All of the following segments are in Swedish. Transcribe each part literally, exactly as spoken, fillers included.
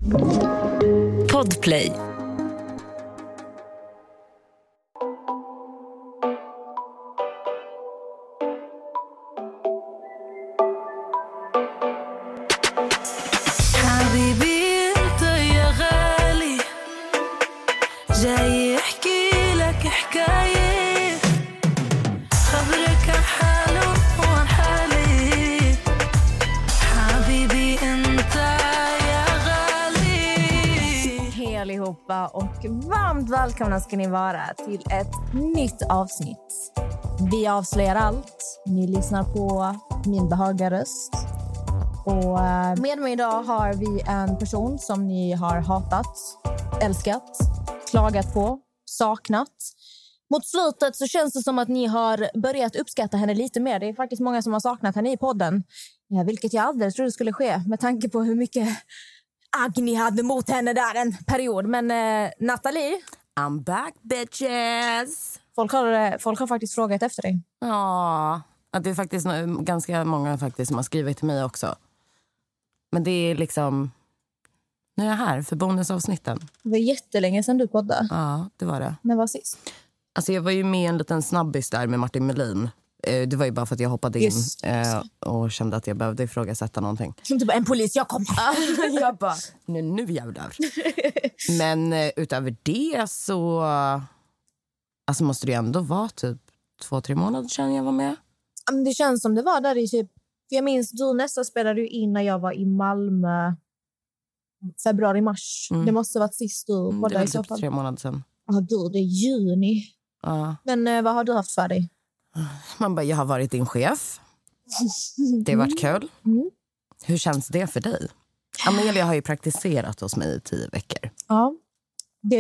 Podplay. Och varmt välkomna ska ni vara till ett nytt avsnitt. Vi avslöjar allt. Ni lyssnar på min behagliga röst. Och med mig idag har vi en person som ni har hatat, älskat, klagat på, saknat. Mot slutet så känns det som att ni har börjat uppskatta henne lite mer. Det är faktiskt många som har saknat henne i podden. Vilket jag aldrig trodde skulle ske med tanke på hur mycket Agni hade mot henne där en period. Men eh, Nathalie, I'm back bitches. Folk har, folk har faktiskt frågat efter dig. Ja, det är faktiskt ganska många faktiskt som har skrivit till mig också. Men det är liksom, nu är jag här för bonusavsnitten. Det var jättelänge sedan du poddade. Ja, det var det. När var sist? Alltså jag var ju med en liten snabbis där med Martin Melin. Det var ju bara för att jag hoppade in just, just. och kände att jag behövde ifrågasätta någonting. Som typ en polis, jag kommer. Jag bara, nu, nu jävlar. Men utöver det så alltså måste det ändå vara typ två, tre månader sedan jag var med. Det känns som det var där i typ, för jag minns du nästan spelade ju in när jag var i Malmö februari, mars. Mm. Det måste ha varit sist du mm, poddade. Det var typ fall. tre månader sedan. Ja, gud, det är juni. Ja. Men eh, vad har du haft för dig? Man bara, jag har varit din chef. Det har varit kul. Mm. Hur känns det för dig? Amelia har ju praktiserat hos mig i tio veckor. Ja. Det,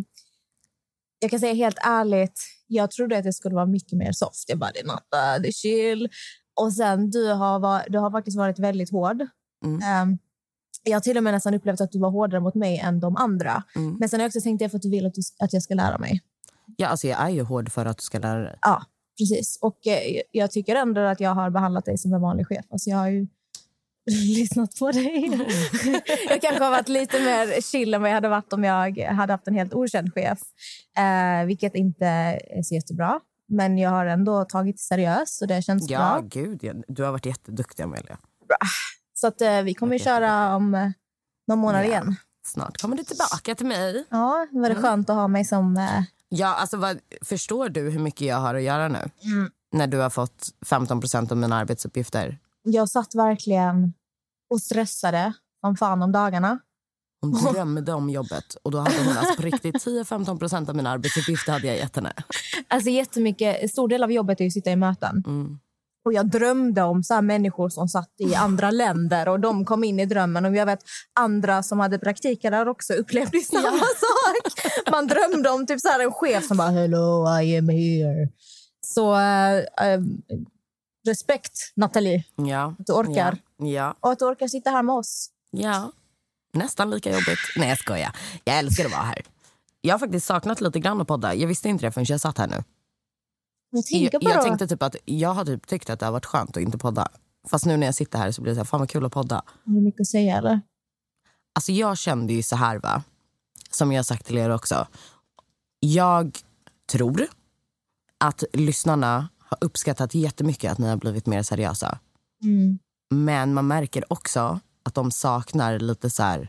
jag kan säga helt ärligt, jag trodde att det skulle vara mycket mer soft. Jag bara, det är natta, det är chill. Och sen, du har, var, du har faktiskt varit väldigt hård. Mm. Um, jag har till och med nästan upplevt att du var hårdare mot mig än de andra. Mm. Men sen har jag också tänkt för att du vill att, du, att jag ska lära mig. Ja, alltså jag är ju hård för att du ska lära dig. Ja. Precis, och eh, jag tycker ändå att jag har behandlat dig som en vanlig chef. Alltså jag har ju lyssnat på dig. Mm. Jag kanske har varit lite mer chill än vad jag hade varit om jag hade haft en helt okänd chef. Eh, vilket inte är så jättebra. Men jag har ändå tagit det seriöst och det känns ja, bra. Ja, gud. Ja. Du har varit jätteduktig, Amelia. Bra. Så att eh, vi kommer ju köra om eh, några månader ja. igen. Snart kommer du tillbaka till mig. Ja, det var det skönt att ha mig som... Eh, Ja, alltså vad, förstår du hur mycket jag har att göra nu? Mm. När du har fått femton procent av mina arbetsuppgifter. Jag satt verkligen och stressade som fan om dagarna. Hon drömde om jobbet. Och då hade hon alltså på riktigt tio till femton procent av mina arbetsuppgifter hade jag gett henne. Alltså jättemycket, stor del av jobbet är att sitta i möten. Mm. Och jag drömde om så här människor som satt i andra länder och de kom in i drömmen. Och jag vet andra som hade praktiker där också upplevde samma ja. sak. Man drömde om typ så här en chef som bara hello, I am here. Så äh, äh, respekt, Nathalie. Ja. Att du orkar. Ja. Ja. Och att du orkar sitta här med oss. Ja, nästan lika jobbigt. Nej, jag skojar. Jag älskar att vara här. Jag har faktiskt saknat lite grann att podda. Jag visste inte det förrän jag satt här nu. Jag, jag, jag tänkte typ att jag har typ tyckt att det har varit skönt att inte podda. Fast nu när jag sitter här så blir det så här, fan vad kul att podda. Har du mycket att säga eller? Alltså jag kände ju så här va. Som jag har sagt till er också. Jag tror att lyssnarna har uppskattat jättemycket att ni har blivit mer seriösa. Mm. Men man märker också att de saknar lite så här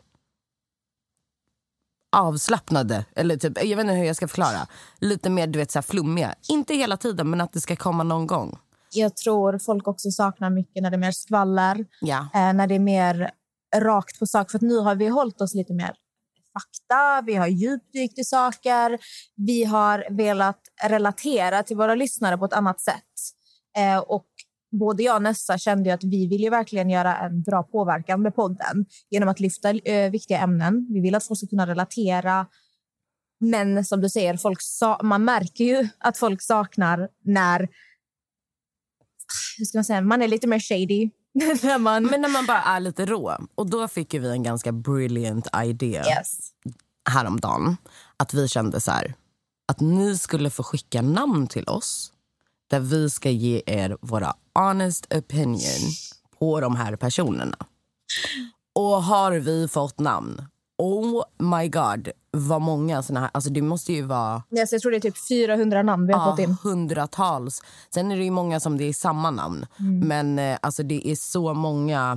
avslappnade, eller typ, jag vet inte hur jag ska förklara. Lite mer, du vet, så här flummiga. Inte hela tiden, men att det ska komma någon gång. Jag tror folk också saknar mycket när det är mer skvaller. Ja. Eh, när det är mer rakt på sak. För att nu har vi hållit oss lite mer fakta. Vi har djupdykt i saker. Vi har velat relatera till våra lyssnare på ett annat sätt. Eh, och både jag och Nessa kände ju att vi vill ju verkligen göra en bra påverkan med podden genom att lyfta eh, viktiga ämnen. Vi vill att folk ska kunna relatera. Men som du säger, folk sa- man märker ju att folk saknar när hur ska man säga, man är lite mer shady. när man... Men när man bara är lite rå. Och då fick ju vi en ganska brilliant idea yes. häromdagen. Att vi kände så här, att ni skulle få skicka namn till oss där vi ska ge er våra honest opinion på de här personerna. Och har vi fått namn oh my god, vad många såna här, alltså det måste ju vara... Yes, jag tror det är typ fyrahundra namn vi har ja, fått in. hundratals. Sen är det ju många som det är samma namn. Mm. Men eh, alltså det är så många...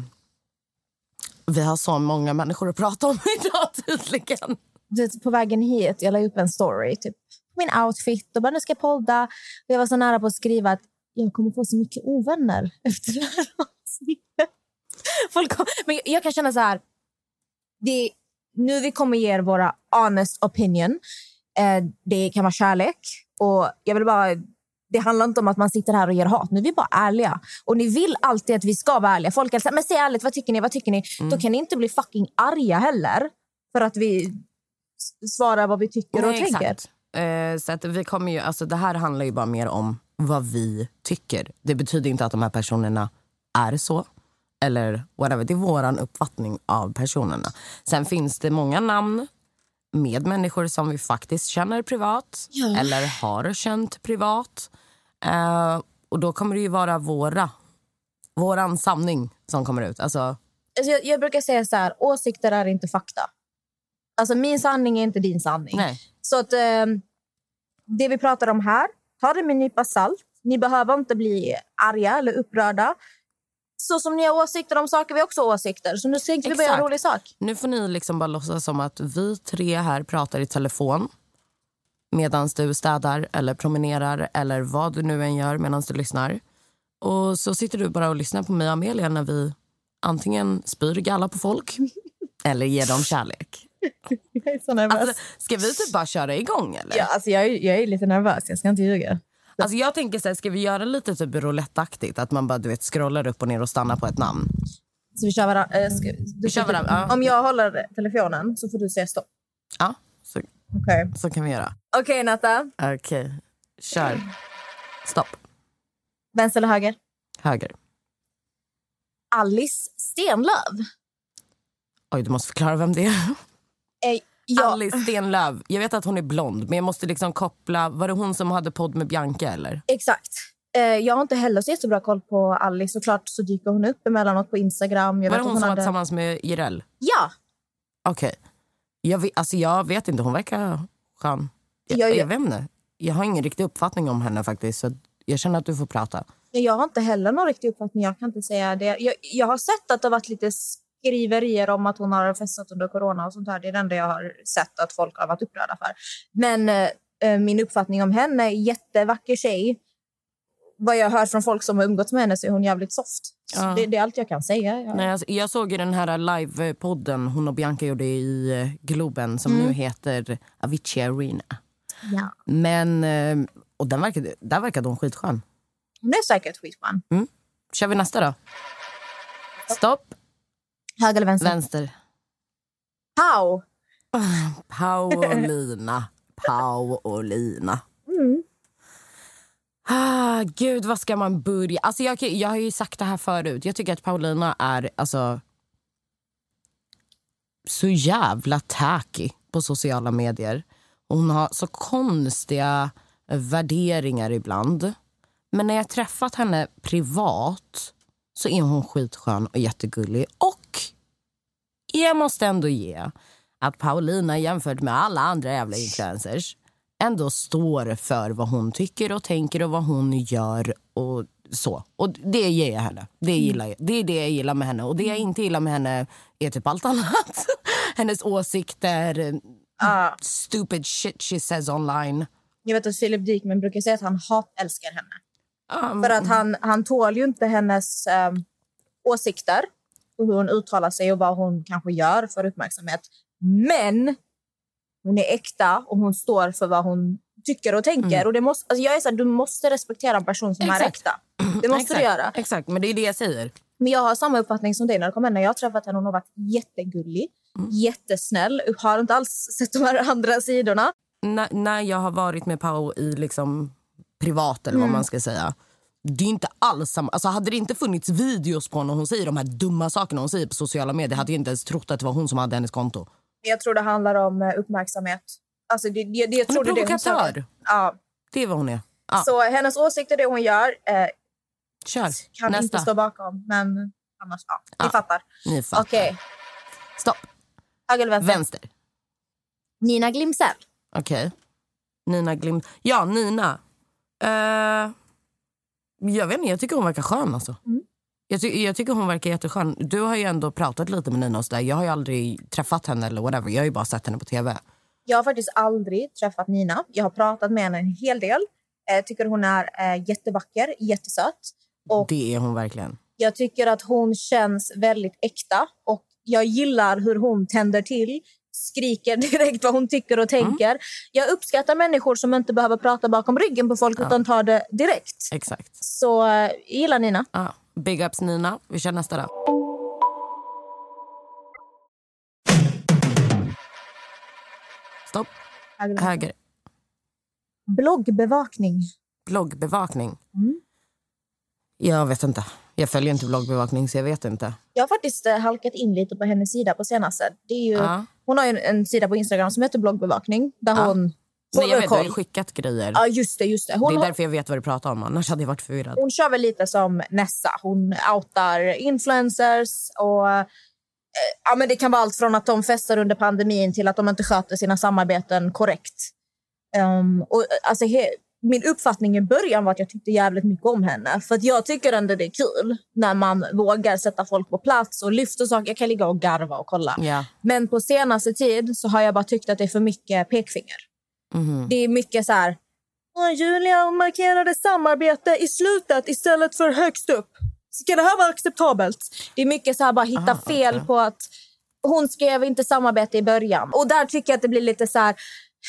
Vi har så många människor att prata om idag tydligen. På vägen hit, jag la upp en story, typ min outfit och bara nu ska jag podda. Jag var så nära på att skriva att jag kommer få så mycket ovänner efter det här avsnittet. Folk kom, men jag kan känna så här, det, nu vi kommer ge er våra honest opinion. Eh, det kan vara kärlek och jag vill bara, det handlar inte om att man sitter här och ger hat. Nu är vi bara ärliga. Och ni vill alltid att vi ska vara ärliga. Folk säger, men säg ärligt, vad tycker ni, vad tycker ni? Mm. Då kan ni inte bli fucking arga heller för att vi svarar vad vi tycker. Nej, och tänker. Exakt. Eh, så att vi kommer ju, alltså det här handlar ju bara mer om vad vi tycker. Det betyder inte att de här personerna är så. Eller whatever. Det är våran uppfattning av personerna. Sen finns det många namn med människor som vi faktiskt känner privat. Ja. Eller har känt privat. Eh, och då kommer det ju vara våra, våran sanning som kommer ut. Alltså, alltså jag, jag brukar säga så här, åsikter är inte fakta. Alltså min sanning är inte din sanning. Nej. Så att eh, det vi pratar om här, ta det med en nypa salt. Ni behöver inte bli arga eller upprörda. Så som ni har åsikter om saker, vi har också åsikter. Så nu tänkte vi börja en rolig sak. Nu får ni liksom bara låtsas som att vi tre här pratar i telefon medan du städar eller promenerar eller vad du nu än gör medan du lyssnar. Och så sitter du bara och lyssnar på mig och Amelia när vi antingen spyr galla på folk eller ger dem kärlek. Jag är så nervös. Alltså, ska vi typ bara köra igång eller? Ja, alltså jag är, jag är lite nervös, jag ska inte ljuga. Alltså jag tänker så här, ska vi göra lite typ rouletteaktigt? Att man bara, du vet, scrollar upp och ner och stannar på ett namn. Så vi kör varandra. Äh, ska, vi kör varandra ja. Om jag håller telefonen så får du säga stopp. Ja, så, okay. så kan vi göra. Okej, okay, Natta. Okej, okay. Kör. Stopp. Vänster eller höger? Höger. Alice Stenlöf. Oj, du måste förklara vem det är. Eh, ja. Alice Stenlöf. Jag vet att hon är blond, men jag måste liksom koppla... Var det hon som hade podd med Bianca, eller? Exakt. Eh, jag har inte heller så jättebra koll på Alice. Såklart så dyker hon upp emellanåt på Instagram. Jag var vet det hon, hon som hade... var tillsammans med Jireel? Ja. Okej. Okay. Jag, vet, alltså jag vet inte, hon verkar skön. Jag, jag, jag... jag vet inte. Jag har ingen riktig uppfattning om henne faktiskt. Så jag känner att du får prata. Jag har inte heller någon riktig uppfattning. Jag kan inte säga det. Jag, jag har sett att det har varit lite skriverier om att hon har festat under corona och sånt här. Det är det enda jag har sett att folk har varit upprörda för. Men eh, min uppfattning om henne är jättevacker tjej. Vad jag har hört från folk som har umgåtts med henne så är hon jävligt soft. Ja. Det, det är allt jag kan säga. Jag... Nej, alltså, jag såg ju den här live-podden hon och Bianca gjorde i Globen som mm. nu heter Avicii Arena. Ja. Men, och den verkade, där verkade hon skitskön. Hon är säkert skitskön. Mm. Kör vi nästa då? Stopp. Höger eller vänster? Vänster. Pau. Paulina. Paulina. Mm. Ah, gud, vad ska man börja? Alltså jag, jag har ju sagt det här förut. Jag tycker att Paulina är alltså så jävla tacky på sociala medier. Hon har så konstiga värderingar ibland. Men när jag träffat henne privat så är hon skitskön och jättegullig. Och jag måste ändå ge att Paulina jämfört med alla andra jävla influencers ändå står för vad hon tycker och tänker och vad hon gör och så. Och det ger jag henne. Det, gillar jag. Det är det jag gillar med henne. Och det jag inte gillar med henne är typ allt annat. Hennes åsikter, uh. stupid shit she says online. Jag vet att Philip Dickman brukar säga att han hatälskar henne. Um, för att han, han tål ju inte hennes um, åsikter och hur hon uttalar sig och vad hon kanske gör för uppmärksamhet. Men hon är äkta och hon står för vad hon tycker och tänker. Mm. Och det måste, alltså jag är så här, du måste respektera en person som Exakt. är äkta. Det måste Exakt. du göra. Exakt, men det är det jag säger. Men jag har samma uppfattning som dig när det kommer. När jag har träffat henne, hon har varit jättegullig. Mm. Jättesnäll. Har inte alls sett de här andra sidorna. N- när jag har varit med Pau i liksom privat eller vad mm. man ska säga. Det är inte alls samma. Alltså hade det inte funnits videos på när hon säger de här dumma sakerna hon säger på sociala medier hade jag inte ens trott att det var hon som hade hennes konto. Jag tror det handlar om uppmärksamhet. Alltså det, det, det, jag hon är tror provokatör. Det, ja. det är vad hon är. Ja. Så hennes åsikter, det hon gör eh, Kör. kan Nästa. inte stå bakom. Men annars, ja, ni ja. fattar. Ni fattar. Okej. Okay. Stopp. Höger eller vänster? Vänster. Nina Glimsell. Okej. Okay. Nina Glim... Ja, Nina. Uh, jag vet inte, jag tycker hon verkar skön alltså. Mm. Jag, ty- jag tycker hon verkar jätteskön. Du har ju ändå pratat lite med Nina och så där. Jag har ju aldrig träffat henne eller whatever. Jag har ju bara sett henne på tv. Jag har faktiskt aldrig träffat Nina. Jag har pratat med henne en hel del. Jag tycker hon är äh, jättevacker, jättesöt. Och det är hon verkligen. Jag tycker att hon känns väldigt äkta. Och jag gillar hur hon tänder till. Skriker direkt vad hon tycker och tänker. Mm. Jag uppskattar människor som inte behöver prata bakom ryggen på folk, ja. Utan tar det direkt. Exakt. Så äh, gillar Nina. Ja. Big ups Nina. Vi kör nästa då. Stopp. Höger. Höger. Bloggbevakning. Bloggbevakning? Mm. Jag vet inte. Jag följer inte bloggbevakning så jag vet inte. Jag har faktiskt eh, halkat in lite på hennes sida på senaste. Det är ju, ja. Hon har ju en, en sida på Instagram som heter bloggbevakning. Där ja. hon... Nej, jag vet, du har ju skickat grejer. Ja, just det, just det. Hon det är har... därför jag vet vad du pratar om. Annars hade jag varit förvirrad. Hon kör väl lite som Nessa. Hon outar influencers. Och eh, ja, men det kan vara allt från att de festar under pandemin till att de inte sköter sina samarbeten korrekt. Um, och, alltså, he... Min uppfattning i början var att jag tyckte jävligt mycket om henne. För att jag tycker ändå det är kul när man vågar sätta folk på plats och lyfta saker. Jag kan ligga och garva och kolla. Yeah. Men på senaste tid så har jag bara tyckt att det är för mycket pekfinger. Mm-hmm. Det är mycket så här... Julia markerade samarbete i slutet istället för högst upp. Ska det här vara acceptabelt? Det är mycket så här bara hitta ah, fel okay. på att hon skrev inte samarbete i början. Och där tycker jag att det blir lite så här...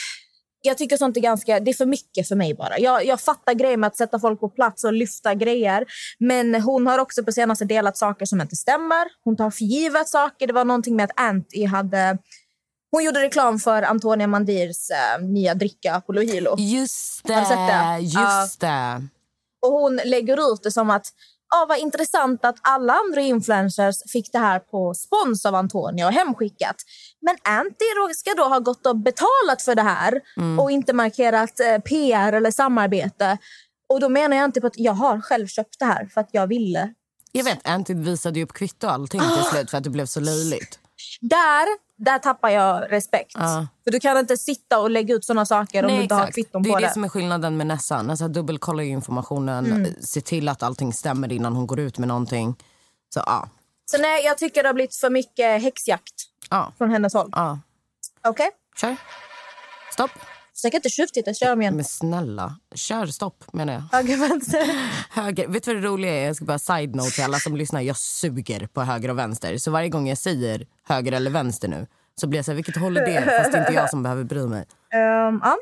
Jag tycker sånt är ganska... Det är för mycket för mig bara. Jag, jag fattar grejer med att sätta folk på plats och lyfta grejer. Men hon har också på senaste delat saker som inte stämmer. Hon tar för givet saker. Det var någonting med att Anty hade... Hon gjorde reklam för Antonia Mandirs äh, nya dricka Apollo Hilo. Just det, det? just uh, det. Och hon lägger ut det som att... Ja, vad intressant att alla andra influencers fick det här på spons av Antonia och hemskickat. Men Anty ska då ha gått och betalat för det här mm. och inte markerat eh, P R eller samarbete. Och då menar jag inte på att jag har själv köpt det här för att jag ville. Jag vet, Anty visade ju upp kvitto och allting till slut för att det blev så löjligt. Där, där tappar jag respekt. Uh. För du kan inte sitta och lägga ut såna saker om Nej, du inte exakt. har kvitton på det. Det är det, det som är skillnaden med Nessa. Nessa dubbelkollar ju informationen, mm. se till att allting stämmer innan hon går ut med någonting. Så ja. Så nej, jag tycker det har blivit för mycket häxjakt uh. från hennes håll. Uh. Okej? Okay? Kör. Stopp. Så jag kan inte tjuvtitta, kör om igen. Men snälla, kör stopp menar jag. Höger, vänster. Höger. Vet du vad det roliga är? Jag ska bara side note till alla som lyssnar. Jag suger på höger och vänster. Så varje gång jag säger höger eller vänster nu så blir jag så här, vilket håll är det? Fast det är inte jag som behöver bry mig. Um, ja.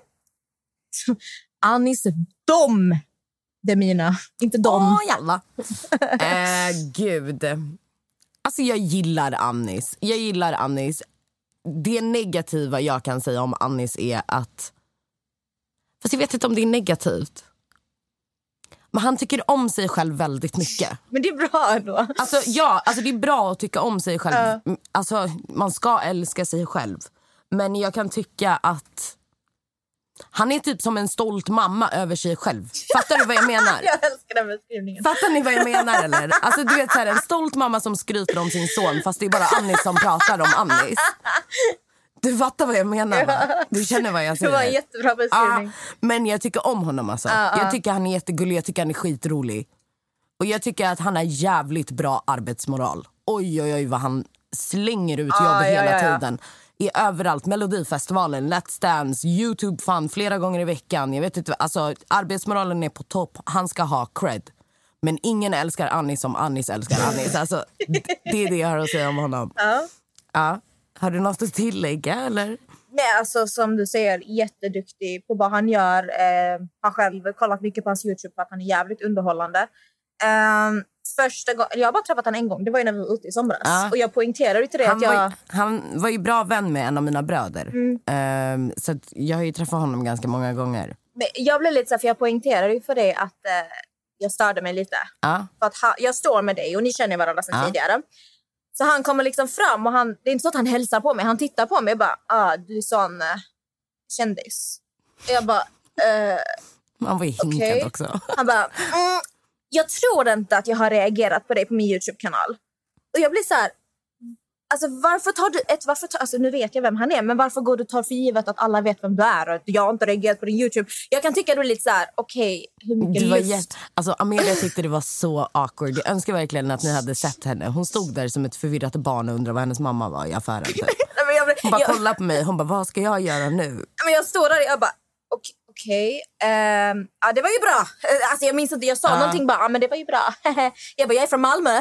Anis, dom. Det är mina, inte dom. Åh, jalla. äh, gud. Alltså jag gillar Anis. Jag gillar Anis. Det negativa jag kan säga om Anis är att... Fast jag vet inte om det är negativt. Men han tycker om sig själv väldigt mycket. Men det är bra då. Alltså, ja, alltså det är bra att tycka om sig själv. Uh. Alltså, man ska älska sig själv. Men jag kan tycka att... Han är typ som en stolt mamma över sig själv. Fattar du vad jag menar? Jag älskar den beskrivningen. Fattar ni vad jag menar eller? Alltså du vet så här, en stolt mamma som skryter om sin son fast det är bara Anis som pratar om Anis. Du fattar vad jag menar va? Du känner vad jag säger. Det var en jättebra beskrivning. Ah, men jag tycker om honom alltså. Ah, ah. Jag tycker han är jättegullig, jag tycker han är skitrolig. Och jag tycker att han har jävligt bra arbetsmoral. Oj oj oj vad han slänger ut jobb ah, hela ja, ja, ja. tiden. I överallt, Melodifestivalen, Let's Dance, YouTube fan flera gånger i veckan. Jag vet inte, alltså arbetsmoralen är på topp. Han ska ha cred. Men ingen älskar Anis som Anis älskar Anis. Alltså, det är det jag har att säga om honom. Ja. Ja. Har du något att tillägga eller? Nej, alltså som du säger, jätteduktig på vad han gör. Eh, har själv kollat mycket på hans YouTube för att han är jävligt underhållande. Eh, första gången, jag har bara träffat han en gång. Det var ju när vi var ute i somras. Ja. Och jag poängterade ju till det han att jag... Var, han var ju bra vän med en av mina bröder. Mm. Eh, så att jag har ju träffat honom ganska många gånger. Men jag blev lite så här, för jag poängterade ju för det att eh, jag störde mig lite. Ja. För att ha, jag står med dig och ni känner varandra sedan ja. tidigare. Så han kommer liksom fram och han, det är inte så att han hälsar på mig. Han tittar på mig och bara, ah, du är sån uh, kändis. Och jag bara, uh, man var ju hinkad okay. också. Han bara, mm, jag tror inte att jag har reagerat på dig på min YouTube-kanal. Och jag blir så här, Alltså varför tar du ett, varför tar, alltså nu vet jag vem han är, men varför går du och tar för givet att alla vet vem du är och att jag har inte reagerat på din YouTube? Jag kan tycka du är lite så här, okej, okay, hur mycket det var lust? Jätt... Alltså Amelia tyckte det var så awkward. Jag önskar verkligen att ni hade sett henne. Hon stod där som ett förvirrat barn och undrade vad hennes mamma var i affären. Typ. Nej, jag, Hon bara jag, kollade på mig, hon bara, vad ska jag göra nu? Men jag står där och jag bara, okej. Okej, okay. um, ja, det var ju bra. Alltså jag minns inte, jag sa uh. någonting bara, ah, men det var ju bra. Jag bara, jag är från Malmö.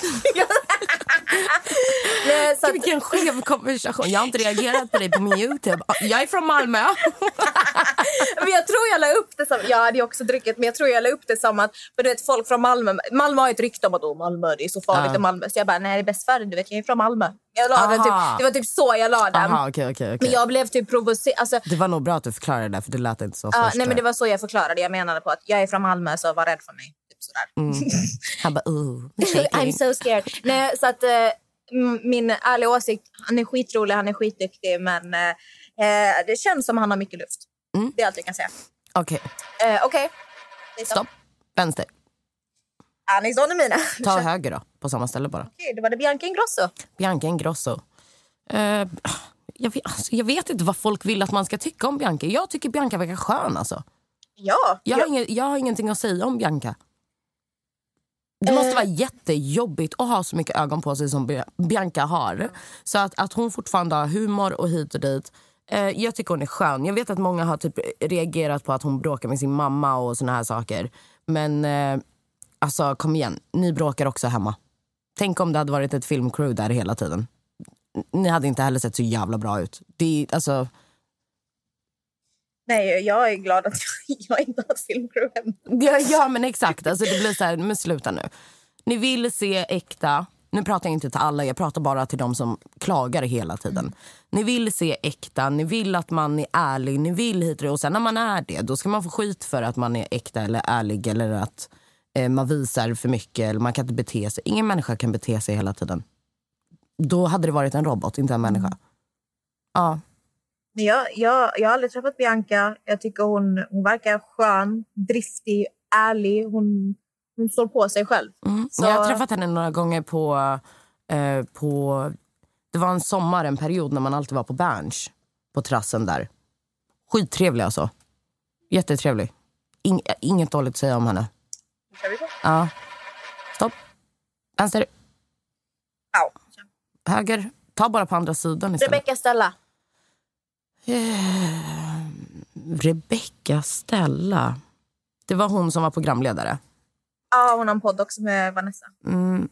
Nej, så att... Vilken skev konversation. Jag har inte reagerat på dig på min YouTube. Jag är från Malmö. Men jag tror jag la upp det som, jag hade ju också druckit, men jag tror jag la upp det som att, för du vet, folk från Malmö, Malmö har ett rykte om att oh, Malmö, det är så farligt uh. i Malmö. Så jag bara, nej det är bäst för dig, du vet, jag är från Malmö. Jag la den typ, det var typ så jag la den. Aha, okay, okay, okay. Men jag blev typ provocerad. Alltså, det var nog bra att du förklarade det, för det lät inte så uh, först. Nej men det var så jag förklarade. Jag menade på att jag är från Malmö, så var rädd för mig. Typ sådär. Mm. Han bara, oh, I'm so scared. Nej, så att uh, min ärliga åsikt, han är skitrolig, han är skitduktig, men uh, det känns som han har mycket luft. Mm. Det är allt jag kan säga. Okej. Okay. Uh, Okej. Okay. Stopp. Vänster. Aniston är mina. Ta höger då, på samma ställe bara. Okej, okay, då var det Bianca Ingrosso. Bianca Ingrosso. Uh, jag, vet, alltså, jag vet inte vad folk vill att man ska tycka om Bianca. Jag tycker Bianca verkar skön alltså. Ja. Jag, ja. Har, ingen, jag har ingenting att säga om Bianca. Det måste uh. vara jättejobbigt att ha så mycket ögon på sig som Bianca har. Så att, att hon fortfarande har humor och hit och dit. Uh, jag tycker hon är skön. Jag vet att många har typ reagerat på att hon bråkar med sin mamma och såna här saker. Men... Uh, Alltså, kom igen. Ni bråkar också hemma. Tänk om det hade varit ett filmcrew där hela tiden. Ni hade inte heller sett så jävla bra ut. Det är, alltså... Nej, jag är glad att jag inte har ett filmcrew hemma. Ja, ja, men exakt. Alltså, det blir så här, men sluta nu. Ni vill se äkta... Nu pratar jag inte till alla, jag pratar bara till de som klagar hela tiden. Mm. Ni vill se äkta, ni vill att man är ärlig, ni vill hit och sen när man är det, då ska man få skit för att man är äkta eller ärlig eller att... man visar för mycket eller man kan inte bete sig. Ingen människa kan bete sig hela tiden. Då hade det varit en robot, inte en människa. Mm. Ja. Men jag, jag, jag har aldrig träffat Bianca. Jag tycker hon, hon verkar skön, driftig, ärlig. Hon, hon står på sig själv. Mm. Så... Jag har träffat henne några gånger på, eh, på... Det var en sommar, en period när man alltid var på Berns. På terrassen där. Skittrevlig alltså. Jättetrevlig. In, inget dåligt att säga om henne. Ja. Stopp. Vänster. Au. Höger. Ta bara på andra sidan istället. Rebecca Stella. Uh, Rebecca Stella. Det var hon som var programledare. Ja, hon har en podd också med Vanessa. Mm.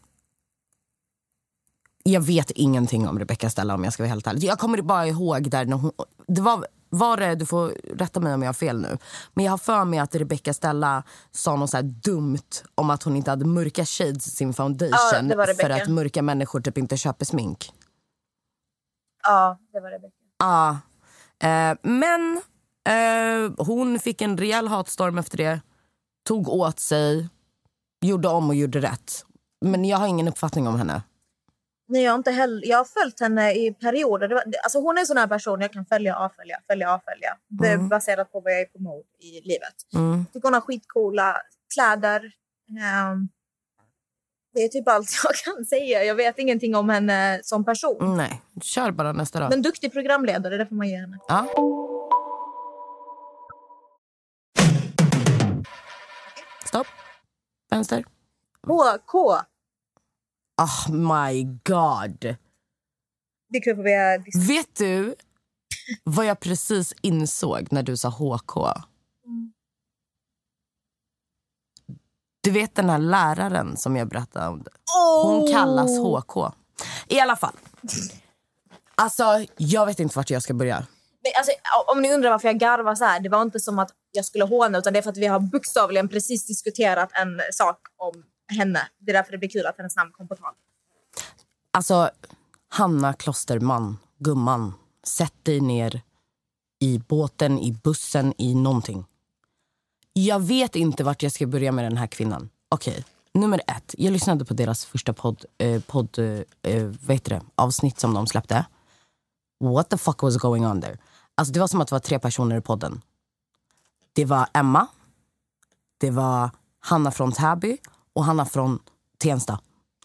Jag vet ingenting om Rebecca Stella om jag ska vara helt ärlig. Jag kommer bara ihåg där när hon... Det var... Var det, du får rätta mig om jag har fel nu. Men jag har för mig att Rebecca Stella sa något så här dumt om att hon inte hade mörka shades i sin foundation. Ja, för att mörka människor typ inte köper smink. Ja, det var Rebecca. Ja. Eh, men eh, hon fick en rejäl hatstorm efter det. Tog åt sig. Gjorde om och gjorde rätt. Men jag har ingen uppfattning om henne. Nej, jag har inte heller, jag har följt henne i perioder. Det var, alltså hon är en sån här person jag kan följa, avfölja, följa, avfölja. Det är mm. baserat på vad jag är på mode i livet. Mm. Jag tycker hon har skitcoola kläder. Um, det är typ allt jag kan säga. Jag vet ingenting om henne som person. Nej, kör bara nästa dag. Men duktig programledare, det får man ge henne. Ja. Stopp. Vänster. H K. Oh my god. Det är kul för vi Vet du vad jag precis insåg när du sa H K? Mm. Du vet den här läraren som jag berättade om det. Hon oh. kallas H K. I alla fall. Alltså, jag vet inte vart jag ska börja. Men, alltså, om ni undrar varför jag garvar så här, det var inte som att jag skulle håna, utan det är för att vi har bokstavligen precis diskuterat en sak om henne. Det är därför det blir kul att hennes namn kom på tal. Alltså, Hanna Klosterman, gumman, sätt dig ner i båten, i bussen, i någonting. Jag vet inte vart jag ska börja med den här kvinnan. Okej, okay. Nummer ett. Jag lyssnade på deras första podd, eh, podd eh, vad heter det? Avsnitt som de släppte. What the fuck was going on there? Alltså det var som att det var tre personer i podden. Det var Emma, det var Hanna från Täby och Hanna från Tensta.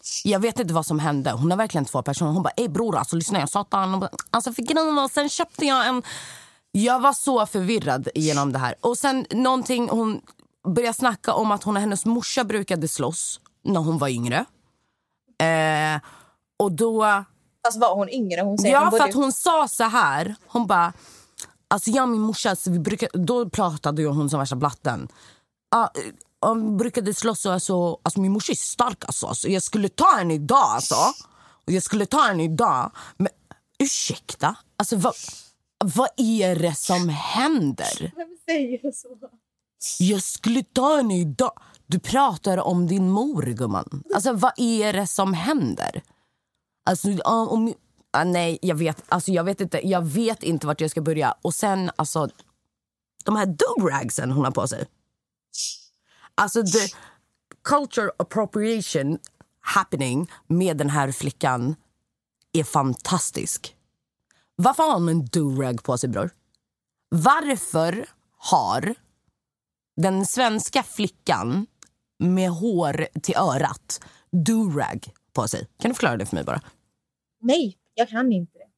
Jag vet inte vad som hände. Hon har verkligen två personer. Hon bara, ej bror, alltså lyssna, jag sa han. Alltså för grejen var, sen köpte jag en... Jag var så förvirrad genom det här. Och sen någonting, hon började snacka om att hon och hennes morsa brukade slåss när hon var yngre. Eh, och då... Alltså var hon yngre? Hon säger ja, hon för borde... att hon sa så här. Hon bara, alltså jag och min morsa, alltså, vi brukar, då pratade ju hon som värsta blatten. Ah, om brukade slåss och alltså, alltså min morsa är stark alltså. alltså. Jag skulle ta henne idag alltså. Och jag skulle ta henne idag. Men ursäkta, alltså vad, vad är det som händer? Vem säger så? Jag skulle ta henne idag. Du pratar om din mor, gumman. Alltså vad är det som händer? Alltså om ah, nej, jag vet alltså jag vet inte. Jag vet inte vart jag ska börja. Och sen alltså de här do-ragsen hon har på sig. Alltså the culture appropriation happening med den här flickan är fantastisk. Varför har hon en do-rag på sig, bror? Varför har den svenska flickan med hår till örat do-rag på sig? Kan du förklara det för mig bara? Nej, jag kan inte det.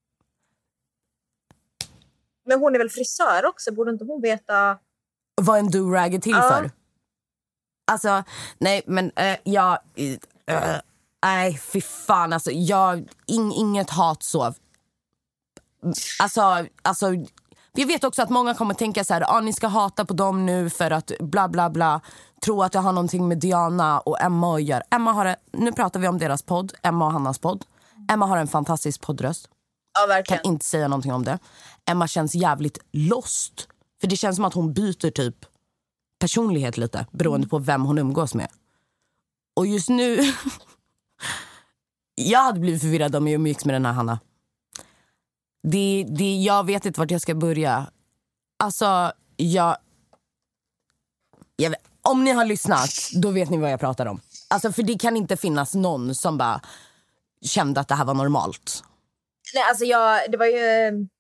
Men hon är väl frisör också? Borde inte hon veta... Vad en do-rag är till ja. för? Alltså, nej, men äh, jag... Äh, nej, fy fan. Alltså, jag... In, inget hat så. Alltså, alltså... Jag vet också att många kommer tänka så här, ah, ni ska hata på dem nu för att bla bla bla. Tro att det har någonting med Diana och Emma att göra. Emma har, nu pratar vi om deras podd, Emma och Hannas podd. Emma har en fantastisk poddröst. Ja, verkligen. Kan inte säga någonting om det. Emma känns jävligt lost. För det känns som att hon byter typ personlighet lite, beroende mm. på vem hon umgås med. Och just nu... jag hade blivit förvirrad om jag umgicks med den här Hanna. Det, det, jag vet inte vart jag ska börja. Alltså, jag, jag vet, om ni har lyssnat, då vet ni vad jag pratar om. Alltså, för det kan inte finnas någon som bara kände att det här var normalt. Nej, alltså jag, det var ju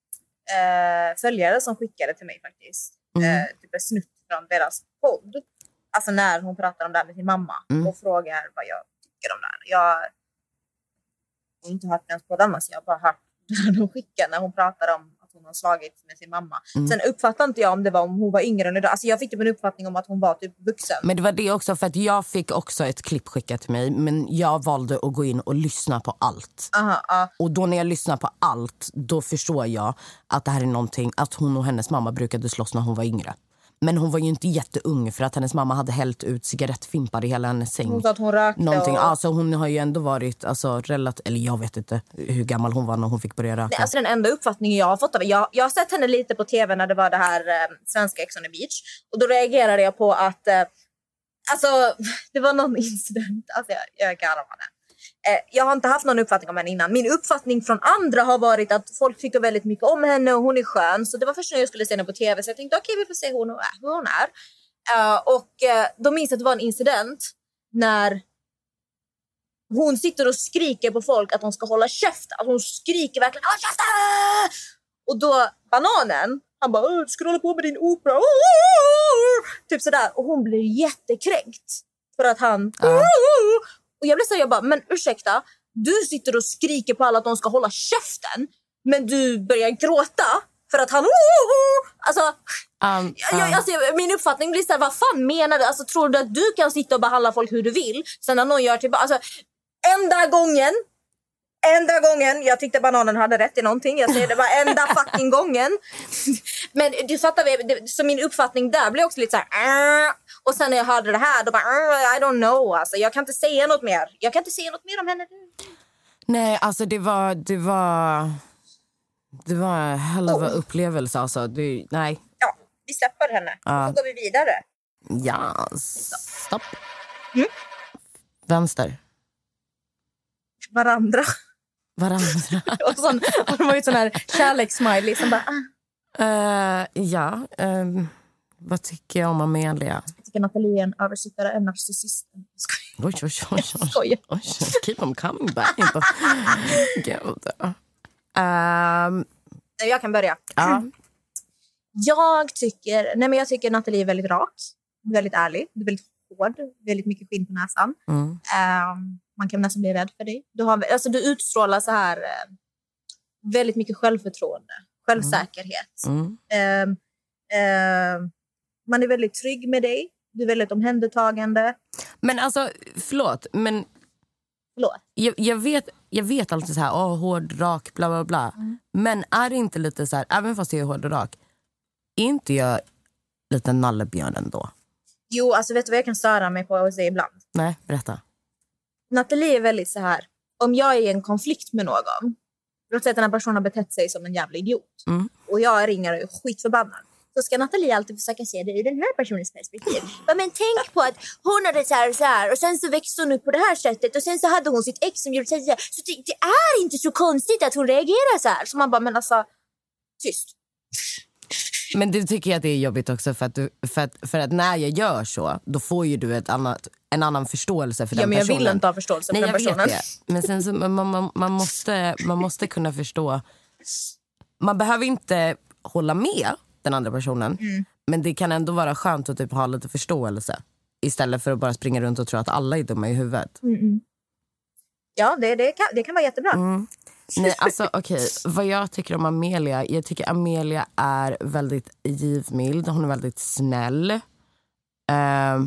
äh, följare som skickade till mig faktiskt. Mm. Äh, typ en snutt från deras podd. Alltså när hon pratar om det här med sin mamma. Mm. Och frågar vad jag tycker om det här. Jag har inte hört ens på den, så jag har bara hört de skickar när hon pratar om att hon har slagit med sin mamma. Mm. Sen uppfattade inte jag om det var om hon var yngre eller då. Alltså jag fick typ en uppfattning om att hon var typ vuxen. Men det var det också, för att jag fick också ett klipp skickat till mig, men jag valde att gå in och lyssna på allt. Aha, uh. Och då när jag lyssnar på allt, då förstår jag att det här är någonting, att hon och hennes mamma brukade slåss när hon var yngre. Men hon var ju inte jätteung, för att hennes mamma hade hällt ut cigarettfimpar i hela hennes säng. Hon sa att hon rökte. Någonting. Och... Alltså hon har ju ändå varit alltså, relativt, eller jag vet inte hur gammal hon var när hon fick börja röka. Nej, alltså den enda uppfattningen jag har fått av jag, jag har sett henne lite på tv när det var det här eh, svenska Ex on the Beach. Och då reagerade jag på att eh, alltså det var någon incident. Alltså jag, jag garvade. Eh, jag har inte haft någon uppfattning om henne innan. Min uppfattning från andra har varit att folk tycker väldigt mycket om henne och hon är skön. Så det var först när jag skulle se henne på tv. Så jag tänkte okej, okay, vi får se hur hon är. Hur hon är. Uh, och uh, då minns jag att det var en incident när hon sitter och skriker på folk att de ska hålla käft. Att hon skriker verkligen, håll käft! Och då Bananen, han bara, du ska hålla på med din opera. Typ sådär. Och hon blir jättekränkt för att han... Uh. Och jag blev så jag bara, men ursäkta, du sitter och skriker på alla att de ska hålla käften, men du börjar gråta för att han... Alltså, um, um. Jag, alltså min uppfattning blir så här, vad fan menar du? Alltså, tror du att du kan sitta och behandla folk hur du vill? Sen när någon gör typ... Alltså, enda gången, enda gången jag tyckte Bananen hade rätt i någonting. Jag säger det bara enda fucking gången. Men du fattar, så min uppfattning där blev också lite så här... Och sen när jag hörde det här, då bara, I don't know. Alltså, jag kan inte säga något mer. Jag kan inte säga något mer om henne. Nej, alltså det var... Det var, det var en hell of a upplevelse. Alltså. Det, nej. Ja, vi släpper henne. Uh. Och så går vi vidare. Ja, stopp. Mm? Vänster. Varandra. Varandra. Och sån, och de var ju sån här kärlekssmiley som bara... Uh, ja, um, vad tycker jag om Amelia? Jag tycker Nathalie är en översittare, en narcissist. Oj, oj, oj, oj. oj. Keep them coming back. Gud. Um, jag kan börja. Uh. Jag tycker, nej men jag tycker Nathalie är väldigt rak, väldigt ärlig, väldigt hård, väldigt mycket skinn på näsan. Mm. Um, man kan nästan bli rädd för dig. Du, har, alltså, du utstrålar så här eh, väldigt mycket självförtroende, självsäkerhet. Mm. Eh, eh, man är väldigt trygg med dig. Du är väldigt omhändertagande. Men alltså, förlåt, men förlåt. Jag, jag, vet, jag vet alltid så här, åh, hård, rak, bla bla bla. Mm. Men är det inte lite så här, även fast jag är hård och rak, är inte jag lite nallebjörn ändå? Jo, alltså vet du vad jag kan störa mig på att säga ibland? Nej, berätta. Nathalie är väldigt så här, om jag är i en konflikt med någon, låt säga att den här personen har betett sig som en jävla idiot, mm. och jag ringer och är skitförbannad, så ska Nathalie alltid försöka se det ur den här personens perspektiv. Men tänk på att hon hade så här och så här, och sen så växte hon upp på det här sättet, och sen så hade hon sitt ex som gjorde så här. Så det, det är inte så konstigt att hon reagerar så här. Så man bara, men alltså, tyst. Men du tycker att det är jobbigt också för att, du, för att, för att när jag gör så, då får ju du ett annat, en annan förståelse för ja, den personen. Ja, men jag vill inte ha förståelse för Nej, den personen. Vet det. Men sen så, man, man, man, måste, man måste kunna förstå. Man behöver inte hålla med den andra personen. Mm. Men det kan ändå vara skönt att typ ha lite förståelse. Istället för att bara springa runt och tro att alla är dumma i huvudet. Mm-mm. Ja, det, det, kan, det kan vara jättebra. Mm. Nej, alltså okej. Okay. Vad jag tycker om Amelia. Jag tycker Amelia är väldigt givmild. Hon är väldigt snäll. Uh,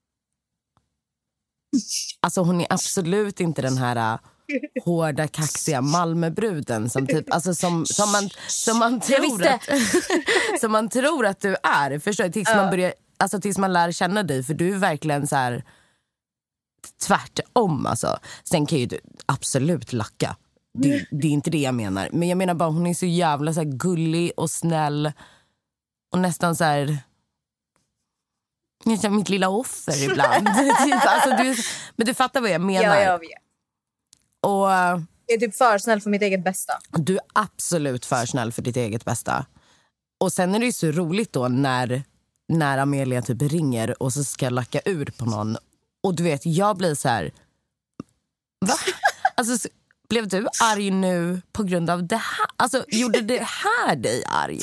alltså hon är absolut inte den här uh, hårda, kaxiga Malmöbruden som typ, alltså som, som man, som man tror att, som man tror att du är. Förstår du? Tills uh. man börjar, alltså tills man lär känna dig. För du är verkligen så här tvärtom, alltså. Sen kan ju du absolut lacka. Det, det är inte det jag menar. Men jag menar bara, hon är så jävla så här gullig och snäll. Och nästan så här, nästan mitt lilla offer ibland. Alltså, du, men du fattar vad jag menar. Ja, jag vet. Och jag är typ för snäll för mitt eget bästa. Du är absolut för snäll för ditt eget bästa. Och sen är det ju så roligt då när, när Amelia typ ringer och så ska lacka ur på någon. Och du vet, jag blir så här, va? Alltså, blev du arg nu på grund av det här? Alltså, gjorde det här dig arg?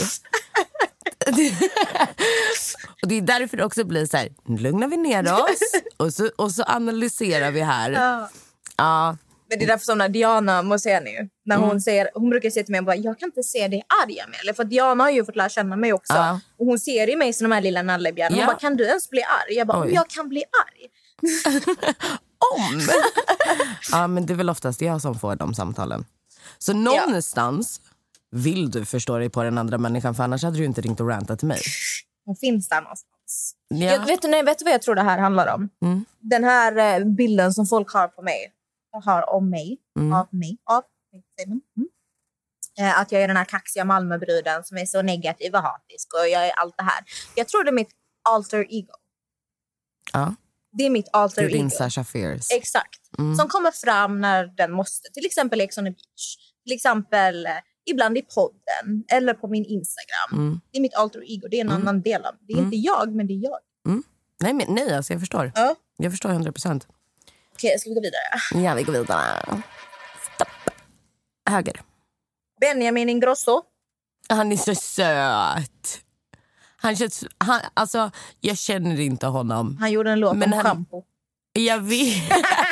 Och det är därför det också blir så här, nu lugnar vi ner oss och så, och så analyserar vi här. Ja. Ja. Men det är därför som när Diana Moseni, när hon mm. säger, hon brukar säga till mig bara, jag kan inte se dig arg med. För Diana har ju fått lära känna mig också. Ja. Och hon ser i mig som de här lilla nallebjörn. Hon ja. bara, kan du ens bli arg? Jag bara, om jag kan bli arg. Om? Ja, men det är väl oftast jag som får de samtalen. Så någonstans ja. vill du förstå dig på den andra människan, för annars hade du inte ringt och rantat till mig. Hon finns där någonstans. Ja. Jag, vet, du, nej, vet du vad jag tror det här handlar om? Mm. Den här eh, bilden som folk har på mig. Har om mig. Mm. Av mig. Av mig. Mm. Eh, att jag är den här kaxiga Malmöbruden som är så negativ och hatisk. Och jag är allt det här. Jag tror det är mitt alter ego. Ja. Det är mitt alter ego. Det är din ego. Sasha Fierce. Exakt. Mm. Som kommer fram när den måste. Till exempel Ex on the Beach. Till exempel eh, ibland i podden. Eller på min Instagram. Mm. Det är mitt alter ego. Det är en mm. annan del av det. Det är mm. inte jag, men det är jag. Mm. Nej, men, nej, alltså jag förstår. Ja. Jag förstår hundra procent. Okej, ska vi gå vidare? Ja, vi går vidare. Stopp. Höger. Benjamin Ingrosso. Han är så söt. Han känns, han, alltså, jag känner inte honom. Han gjorde en låt men om han, shampoo. Jag vet.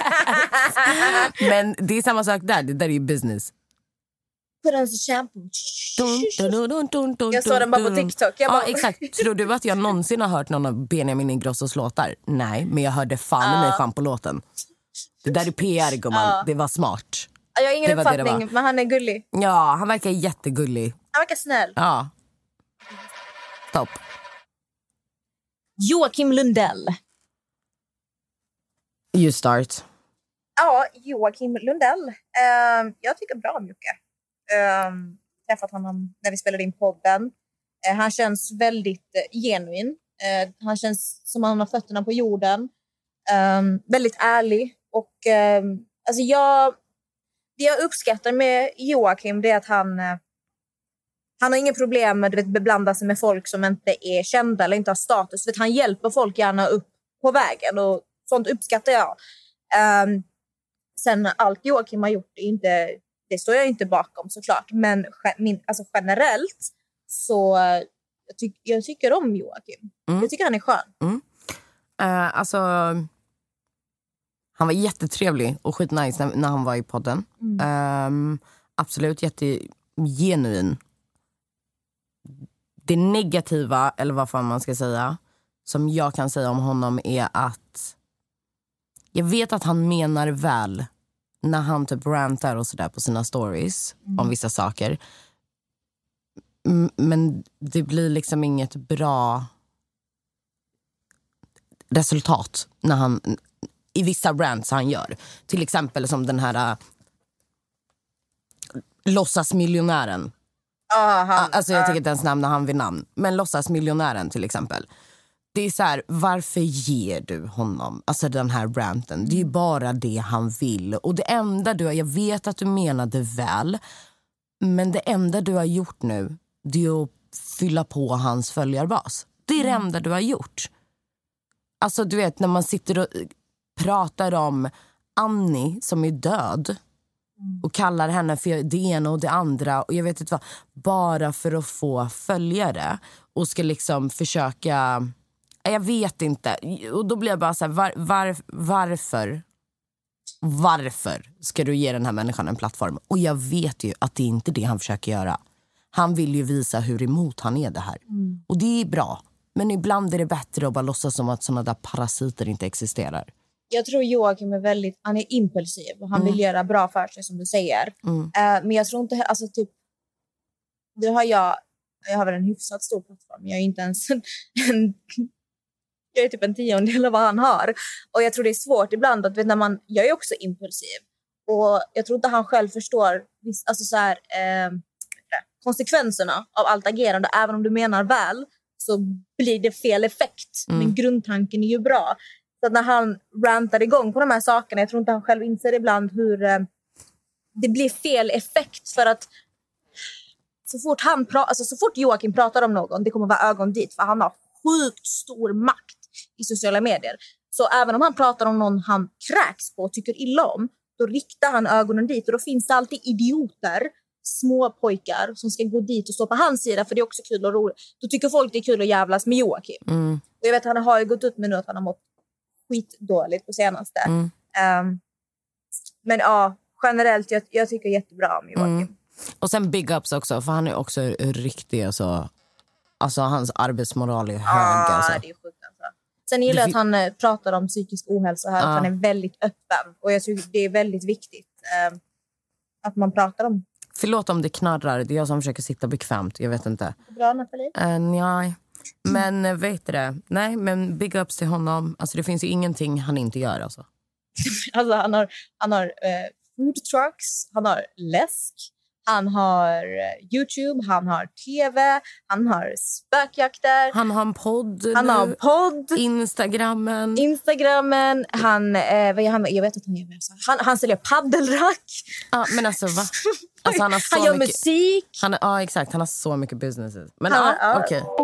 Men det är samma sak där. Det där är ju business. Put on some shampoo. Dun, dun, dun, dun, dun, jag såg den bara på TikTok. Jag bara... Ja, exakt. Tror du att jag någonsin har hört någon av Benjamin Ingrossos låtar? Nej, men jag hörde fan i mig shampoo-låten. Det där är P R, gumman. Uh. Det var smart. Jag har ingen det uppfattning, det det men han är gullig. Ja, han verkar jättegullig. Han verkar snäll. Ja. Topp. Joakim Lundell. You start. Ja, Joakim Lundell. Uh, jag tycker bra om Jocke. Uh, träffat honom när vi spelade in podden. Uh, han känns väldigt uh, genuin. Uh, han känns som han har fötterna på jorden. Um, väldigt ärlig. Och uh, alltså jag, det jag uppskattar med Joakim, det är att han uh, han har inga problem med att beblanda sig med folk som inte är kända eller inte har status. För att han hjälper folk gärna upp på vägen. Och sånt uppskattar jag. Um, sen allt Joakim har gjort är inte, det står jag inte bakom såklart. Men min, alltså generellt så jag, ty, jag tycker om Joakim. Mm. Jag tycker han är skön. Mm. Uh, alltså Han var jättetrevlig och skitnice när, när han var i podden. Mm. Um, absolut, jättegenuin. Det negativa, eller vad fan man ska säga, som jag kan säga om honom är att jag vet att han menar väl när han typ rantar och sådär på sina stories mm. om vissa saker. M- men det blir liksom inget bra resultat när han, i vissa rants han gör. Till exempel som den här uh, låtsasmiljonären. Oh, han, alltså jag tycker inte ens nämna han vid namn. Men låtsasmiljonären till exempel. Det är så här, varför ger du honom alltså den här ranten? Det är ju bara det han vill. Och det enda du har, jag vet att du menade väl, men det enda du har gjort nu, det är att fylla på hans följarbas. Det är det enda du har gjort. Alltså du vet, när man sitter och pratar om Annie som är död och kallar henne för det ena och det andra, och jag vet inte vad, bara för att få följare och ska liksom försöka, jag vet inte, och då blir jag bara så här, var, var, varför varför ska du ge den här människan en plattform? Och jag vet ju att det är inte det han försöker göra. Han vill ju visa hur emot han är det här. Mm. Och det är bra. Men ibland är det bättre att bara låtsas som att sådana där parasiter inte existerar. Jag tror Joakim är väldigt, han är impulsiv och han mm. vill göra bra för sig som du säger. Mm. Uh, men jag tror inte, alltså typ, det har jag, jag har väl en hyfsat stor plattform. Jag är inte ens en, en jag är typ en tiondel av vad han har. Och jag tror det är svårt ibland att vet, när man, jag är också impulsiv. Och jag tror inte han själv förstår alltså så här, eh, konsekvenserna av allt agerande. Även om du menar väl så blir det fel effekt. Mm. Men grundtanken är ju bra. Så att när han rantar igång på de här sakerna, jag tror inte han själv inser ibland hur eh, det blir fel effekt. För att så fort, han pra- alltså, så fort Joakim pratar om någon, det kommer vara ögon dit. För han har sjukt stor makt i sociala medier. Så även om han pratar om någon han kräks på och tycker illa om, då riktar han ögonen dit. Och då finns det alltid idioter, små pojkar som ska gå dit och stå på hans sida, för det är också kul och roligt. Då tycker folk det är kul att jävlas med Joakim. Mm. Och jag vet, han har ju gått ut med nu att han har mått skitdåligt på senaste. Mm. Um, men ja, generellt, jag, jag tycker jättebra om Joakim. Mm. Och sen big ups också, för han är också riktig, alltså, alltså hans arbetsmoral är hög. Ah, alltså. Det är sjukt alltså. Sen gillar jag att han eh, pratar om psykisk ohälsa här, ah. att han är väldigt öppen. Och jag tycker det är väldigt viktigt eh, att man pratar om. Förlåt om det knarrar, det är jag som försöker sitta bekvämt, jag vet inte. Bra, Nathalie? Uh, nej, men uh, vet du det? Nej, men big ups till honom. Alltså det finns ju ingenting han inte gör alltså. Alltså han har, han har eh, food trucks, han har läsk, han har eh, YouTube, han har tv, han har spökjakter. Han har en podd. Han nu. har en podd. Instagrammen. Instagrammen. Han, eh, vad gör han, jag vet att han gör han, han säljer paddelrack. Ja, men alltså va? Alltså, han har så han gör mycket, musik. Han, ja, exakt. Han har så mycket businesses. Men han, ja, okej. Okay.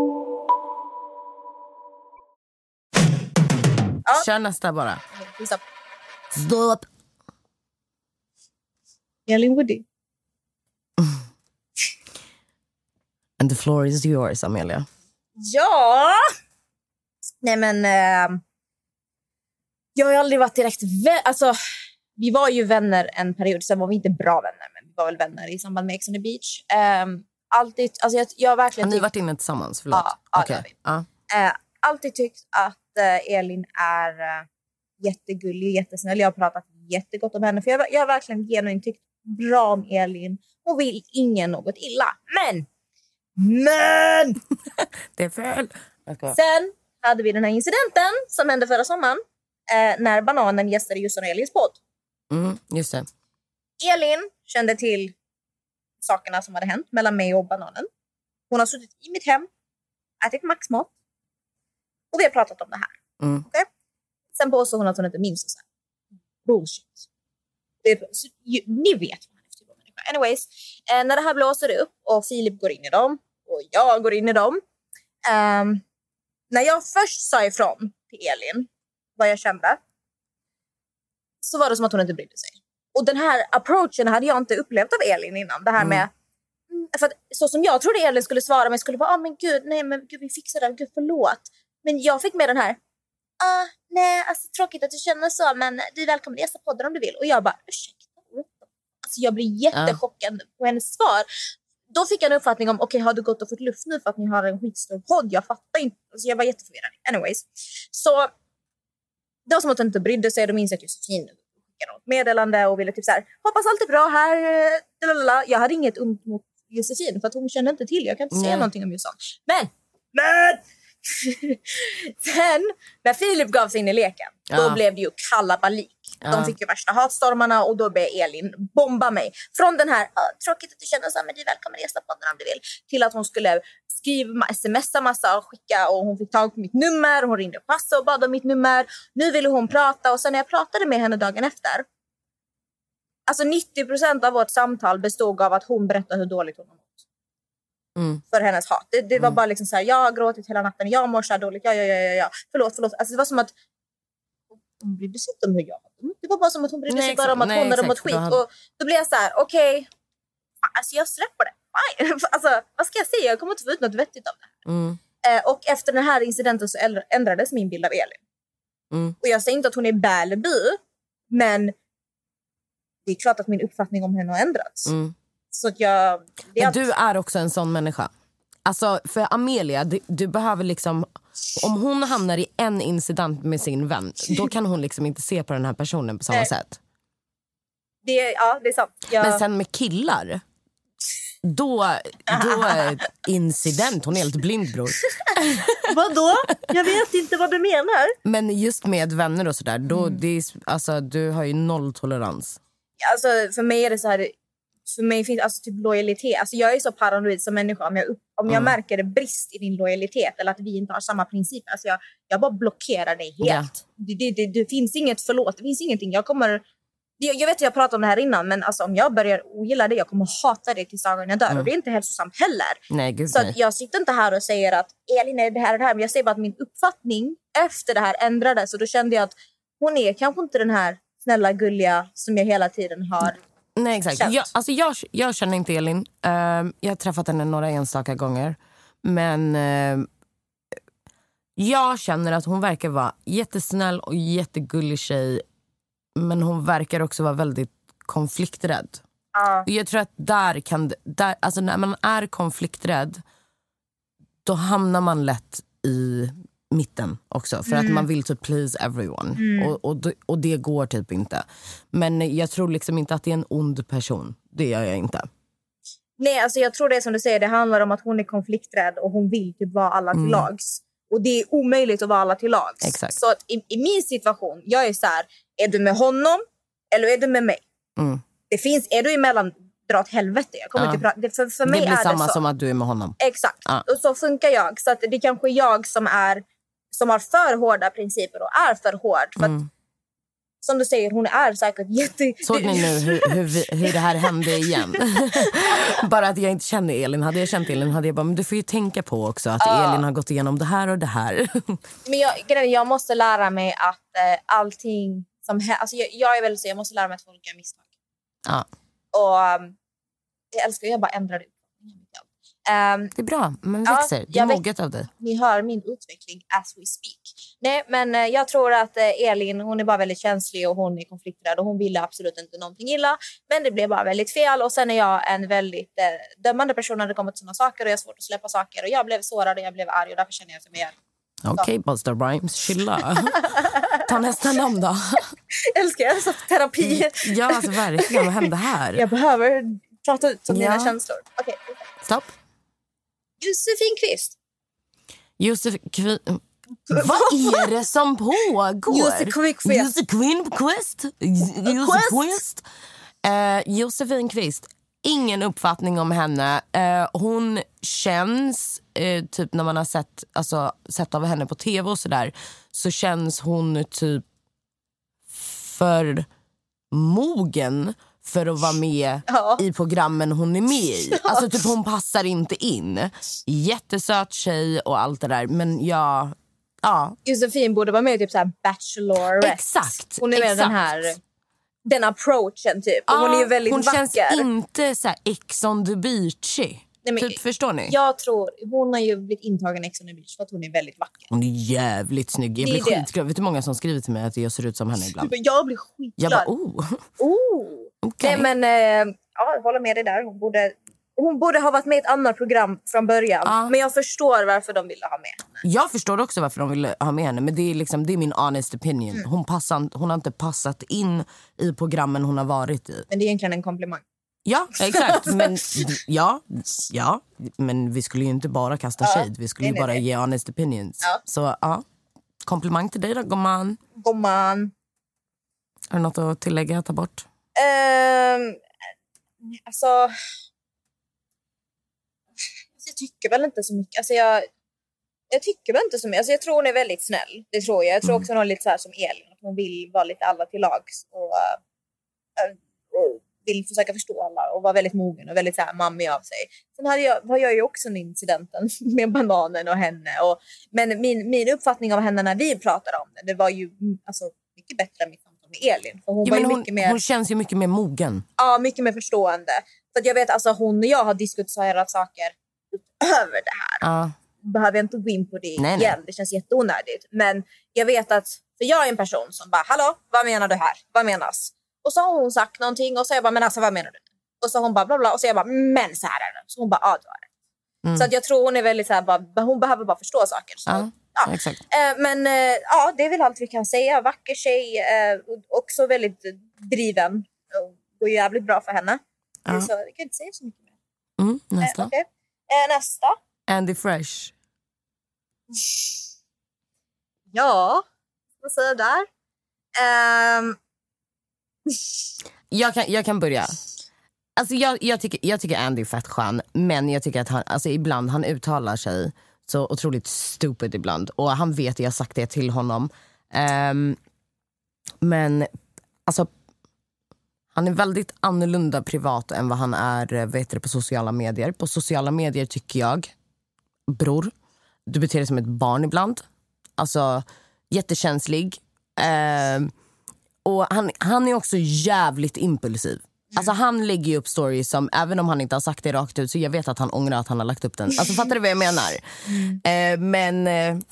Ja. Kör nästa bara. Stopp. Stopp. Elin Woody. And the floor is yours, Amelia. Ja! Nej men... Eh, jag har ju aldrig varit direkt... Vä- alltså, vi var ju vänner en period. Sen var vi inte bra vänner, men vi var väl vänner i samband med Ex on the Beach. Eh, alltid... Alltså, jag, jag har verkligen... Har ni varit inne tillsammans? Förlåt. Ja, ja, okay. ja. Eh, alltid tyckt att eh, Elin är eh, jättegullig, jättesnäll. Jag har pratat jättegott om henne. För jag, jag har verkligen genuint tyckt bra om Elin. Och vill ingen något illa. Men... Men! Det är fel. Sen hade vi den här incidenten som hände förra sommaren. Eh, när Bananen gästade Justin och Elins podd. Mm, just det. Elin kände till sakerna som hade hänt mellan mig och Bananen. Hon har suttit i mitt hem, ätit maxmat. Och vi har pratat om det här. Mm. Okay? Sen påstår hon att hon inte minns det. Bullshit. Det är, så, ju, ni vet vad han är för människa. Anyways, eh, när det här blåser upp och Filip går in i dem och jag går in i dem. Um, när jag först sa ifrån till Elin vad jag kände, så var det som att hon inte brydde sig. Och den här approachen hade jag inte upplevt av Elin innan. Det här mm. med, för att, så som jag trodde Elin skulle svara, men skulle vara, ah, men gud, nej men gud, vi fixar det, gud förlåt. Men jag fick med den här, ah, nej, alltså tråkigt att du känner så, men du är välkommen att gästa podden om du vill. Och jag bara, ursäkta. Alltså jag blir jättechockad uh. på hennes svar. Då fick jag en uppfattning om, okej, okay, har du gått och fått luft nu för att ni har en skitstor podd? Jag fattar inte. Alltså jag var jätteförvirrad. Anyways. Så det var som att hon inte brydde sig. De minns att Josefin skickade något meddelande och ville typ så här, hoppas allt är bra här. Lalalala. Jag hade inget ont mot Josefin för att hon kände inte till. Jag kan inte säga någonting om just sånt. Men, men! Sen, när Filip gav sig in i leken, ja. Då blev det ju kalabalik. Ja. De fick ju värsta hatstormarna och då blev Elin bomba mig. Från den här, tråkigt att du känner så, men du är välkommen att gästa podden om du vill. Till att hon skulle skriva, smsa massa och skicka. Och hon fick tag på mitt nummer. Hon ringde och passade och bad om mitt nummer. Nu ville hon prata. Och sen när jag pratade med henne dagen efter. Alltså nittio procent av vårt samtal bestod av att hon berättade hur dåligt hon mått. Mm. För hennes hat. Det, det var mm. bara liksom så här, jag har gråtit hela natten. Jag mår så här dåligt. Ja, ja, ja, ja, ja. Förlåt, förlåt. Alltså det var som att hon brydde sig inte om hur jag. Det var bara som att hon brydde nej, sig bara om att nej, hon hade mått skit. Hade... Och då blev jag så här, okej. Okay, alltså jag släpper det. Alltså, vad ska jag säga? Jag kommer inte få ut något vettigt av det. Mm. Eh, och efter den här incidenten så ändrades min bild av Elin. Mm. Och jag säger inte att hon är bälby. Men det är klart att min uppfattning om henne har ändrats. Mm. Så att jag... Men att... du är också en sån människa. Alltså, för Amelia, du, du behöver liksom... Om hon hamnar i en incident med sin vän, då kan hon liksom inte se på den här personen på samma Nej. sätt. Det, ja, det är sant. Jag... Men sen med killar, då, då är incident. Hon är helt blind, bror. Vadå? Jag vet inte vad du menar. Men just med vänner och sådär, då, mm. det är, alltså, du har ju noll tolerans. Alltså, för mig är det så här... För mig finns alltså typ lojalitet. Alltså jag är så paranoid som människa. Om jag, upp, om jag mm. märker det brist i din lojalitet eller att vi inte har samma principer. Alltså jag, jag bara blockerar dig helt. Yeah. Det, det, det, det finns inget förlåt. Det finns ingenting. Jag kommer... Jag, jag vet att jag pratade om det här innan. Men alltså om jag börjar ogilla det, jag kommer hata det tills dagen jag dör. Mm. Och det är inte hälsosamt heller. Nej, gud, så nej. Att jag sitter inte här och säger att Elin är det här och det här. Men jag säger bara att min uppfattning efter det här ändrades. Så då kände jag att hon är kanske inte den här snälla, gulliga som jag hela tiden har... Nej, exakt. Jag, alltså jag, jag känner inte Elin. Uh, jag har träffat henne några enstaka gånger. Men uh, jag känner att hon verkar vara jättesnäll och jättegullig tjej. Men hon verkar också vara väldigt konflikträdd. Uh. Jag tror att där kan... Där, alltså när man är konflikträdd, då hamnar man lätt i mitten också. För mm. att man vill typ please everyone. Mm. Och, och, och det går typ inte. Men jag tror liksom inte att det är en ond person. Det gör jag inte. Nej, alltså jag tror det är som du säger. Det handlar om att hon är konflikträdd och hon vill typ vara alla till mm. lags. Och det är omöjligt att vara alla till lags. Exakt. Så att i, i min situation, jag är så här, är du med honom eller är du med mig? Mm. Det finns, är du emellan, dra åt helvete. Jag kommer ja. till pra- det, för, för mig det blir är samma det så. Som att du är med honom. Exakt. Ja. Och så funkar jag. Så att det är kanske jag som är som har för hårda principer och är för hård. För mm. att, som du säger, hon är säkert jätte... Såg ni nu hur, hur, hur det här hände igen? Bara att jag inte känner Elin. Hade jag känt Elin hade jag bara, men du får ju tänka på också att ja. Elin har gått igenom det här och det här. Men jag, jag måste lära mig att eh, allting som... Alltså jag, jag är väl så, jag måste lära mig att folk gör misstag. Ja. Och um, jag älskar att jag bara ändrar det. Um, det är bra, men växer. Ja, det är moget av dig. Ni hör min utveckling as we speak. Nej, men uh, jag tror att uh, Elin, hon är bara väldigt känslig och hon är konflikträdd och hon ville absolut inte någonting illa. Men det blev bara väldigt fel och sen är jag en väldigt uh, dömande person när det kommer till sådana saker och jag har svårt att släppa saker och jag blev sårad och jag blev arg och därför känner jag som jag är. Okej, okay, Buster Rhymes, chilla. Ta nästa namn då. Älskar jag så terapi. Ja, alltså verkligen, vad hände här? Jag behöver prata ut om ja. mina känslor. Okej. Okay. Stopp. Josefin Kvist. Josefin... Vad är det som pågår? Josefin Kvist. Josefin Kvist. Josefin Kvist. Uh, Josefin Kvist. Ingen uppfattning om henne. Uh, hon känns, uh, typ när man har sett, alltså, sett av henne på tv och sådär, så känns hon typ för mogen för att vara med ja. i programmen hon är med i. Alltså typ hon passar inte in. Jättesöt tjej och allt det där. Men ja, ja. Josefin borde vara med i typ såhär Bachelorette. Exakt. Hon är med exakt. den här, den approachen typ. Och ja, hon är ju väldigt hon vacker. Hon känns inte så här Ex on the Beachy. Nej, men, typ, förstår ni? Jag tror, hon har ju blivit intagen i Ex on the Beach för att hon är väldigt vacker. Hon är jävligt snygg. Jag blir det. skitglad. Vet du många som skriver till mig att jag ser ut som henne ibland? Jag blir skitglad. Jag bara, oh. oh. Okay. Nej, men äh, ja, jag håller med dig där. Hon borde, hon borde ha varit med i ett annat program från början. Ah. Men jag förstår varför de ville ha med henne. Jag förstår också varför de ville ha med henne. Men det är, liksom, det är min honest opinion. Mm. Hon, passar, hon har inte passat in i programmen hon har varit i. Men det är egentligen en komplimang. Ja, exakt. Men, ja, ja, men vi skulle ju inte bara kasta ja, shade. Vi skulle ju nej, bara nej. ge honest opinions. Ja. Så ja, komplimang till dig då, gumman. Gumman. Har du något att tillägga, ta bort? Um, alltså... Jag tycker väl inte så mycket. Alltså jag, jag tycker väl inte så mycket. Alltså jag tror hon är väldigt snäll. Det tror jag. Jag tror också hon är lite så här som Elin. Att hon vill vara lite alla till lags. Och, uh, och vill försöka förstå alla. Och vara väldigt mogen och väldigt så här mammig av sig. Sen hade jag, var jag ju också en incidenten med bananen och henne. Och, men min, min uppfattning av henne när vi pratade om det. Det var ju alltså, mycket bättre än mitt samtal med Elin. För hon, ja, var ju hon, mycket mer, hon känns ju mycket mer mogen. Ja, mycket mer förstående. För att jag vet alltså hon och jag har diskuterat saker över det här. Ja. Behöver jag inte gå in på det nej, igen. nej. Det känns jätteonödigt. Men jag vet att, för jag är en person som bara, hallå, vad menar du här? Vad menas? Och så har hon sagt någonting och så jag bara, men alltså vad menar du? Och så hon bara, bla bla. Och så jag bara, men så här är det. Så hon bara, ja du har det. Mm. Så att jag tror hon är väldigt så här, bara, hon behöver bara förstå saker. Så, ja, ja. Exakt. Eh, men eh, ja, det är väl allt vi kan säga. Vacker tjej, eh, också väldigt driven. Och går ju jävligt bra för henne. Ja. Så jag kan inte säga så mycket mer. Mm, nästa. Eh, okay. eh, nästa. Andy Fresh. Ja, vad säger jag där? Um... jag, kan, jag kan börja. Alltså jag, jag, tycker, jag tycker Andy är fett skön. Men jag tycker att han, alltså ibland han uttalar sig så otroligt stupid ibland. Och han vet, jag har sagt det till honom. Um, men alltså han är väldigt annorlunda privat än vad han är vet du, på sociala medier. På sociala medier tycker jag, bror, du beter dig som ett barn ibland. Alltså jättekänslig. Uh, och han, han är också jävligt impulsiv. Mm. Alltså han lägger ju upp stories som, även om han inte har sagt det rakt ut, så jag vet att han ångrar att han har lagt upp den. Alltså fattar du vad jag menar? Mm. Uh, men... Uh,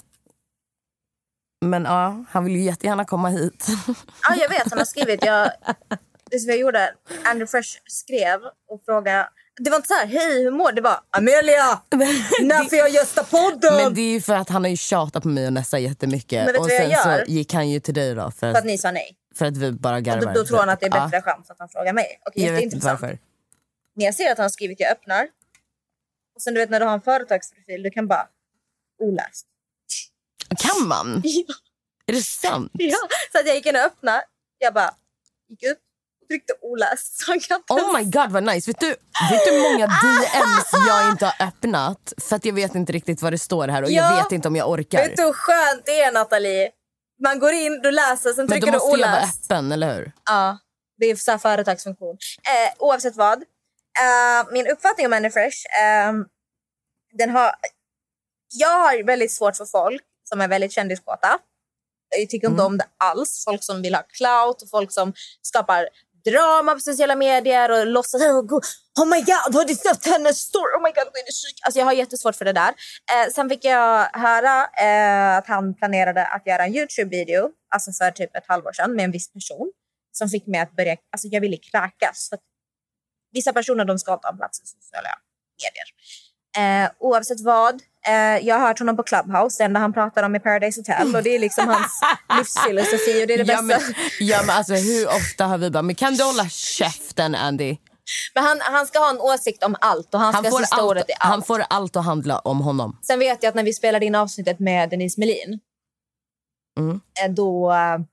men ja, han vill ju jättegärna komma hit. Ja, jag vet. Han har skrivit. Jag, det som jag gjorde, Andrew Fresh skrev och frågade. Det var inte så här, hej, hur mår det? var Amelia, när får jag gästa podden? Men det är ju för att han har ju tjatat på mig och Nessa jättemycket. Men vet och du sen vad jag gör? Så gick han ju till dig då. För, för att ni sa nej. För att vi bara garvar. Och då, då tror han att det är bättre ja. chans att han frågar mig. Okej, jag det är intressant. Varför. Men jag ser att han har skrivit, jag öppnar. Och sen du vet när du har en företagsprofil, du kan bara oläst. Kan man? Ja. Är det sant? Ja, så att jag gick in och öppnade. Jag bara gick upp och tryckte oläst. Så kan oh my god, vad nice. Vet du, vet du hur många D Ms jag inte har öppnat? För att jag vet inte riktigt vad det står här. Och ja. jag vet inte om jag orkar. Vet du hur skönt det är, Nathalie? Man går in, du läser, sen trycker du oläst. Men då måste jag vara öppen, eller hur? Ja, det är så här företagsfunktion. Eh, oavsett vad. Eh, min uppfattning om Andy Fresh. Eh, den har... Jag har väldigt svårt för folk som är väldigt kändiskåta. Jag tycker inte mm. om det alls. Folk som vill ha clout och folk som skapar drama på sociala medier och låtsas oh my god, har du sett hennes story? Oh my god, är det sjuk? Alltså jag har jättesvårt för det där. Eh, sen fick jag höra eh, att han planerade att göra en YouTube-video, alltså för typ ett halvår sedan, med en viss person som fick mig att börja, alltså jag ville kräkas. För att vissa personer, de ska inte ha plats i sociala medier. Eh, oavsett vad, eh, jag har hört honom på Clubhouse, det enda han pratar om i Paradise Hotel, och det är liksom hans livsfilosofi och det är det ja, bästa. Men, ja men alltså hur ofta har vi bara, men kan du hålla käften Andy? Men han, han ska ha en åsikt om allt och han, han ska får sista allt, ordet i allt. Han får allt att handla om honom. Sen vet jag att när vi spelade in avsnittet med Denise Melin, mm. då...